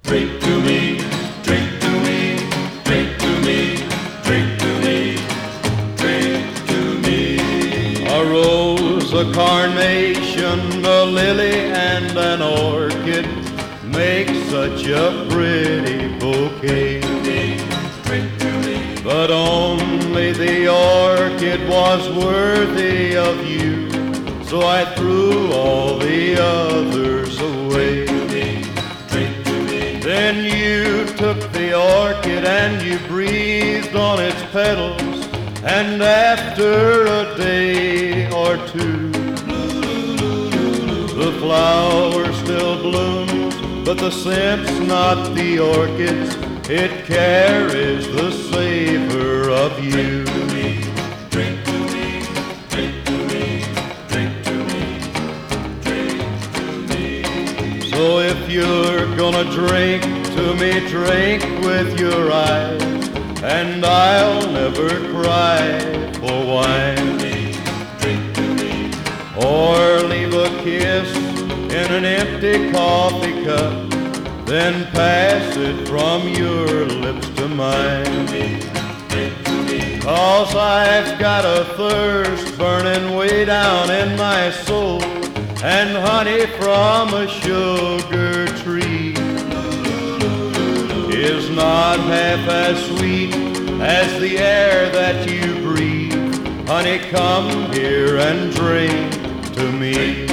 Drink to me, drink to me, drink to me, drink to me, drink to me. A rose, a carnation, a lily, and an orchid make such a pretty bouquet. Drink to me. But only the orchid was worthy of you, so I threw all the others away. Then you took the orchid and you breathed on its petals, and after a day or two, the flower still blooms, but the scent's not the orchid's, it carries the savor of you. Drink to me, drink to me, drink to me, drink to me. So if you're gonna drink to me, drink with your eyes, and I'll never cry for wine. Drink to me. Or leave a kiss in an empty coffee cup, then pass it from your lips to mine. Drink to me. 'Cause I've got a thirst burning way down in my soul, and honey from a sugar tree is not half as sweet as the air that you breathe. Honey, come here and drink to me.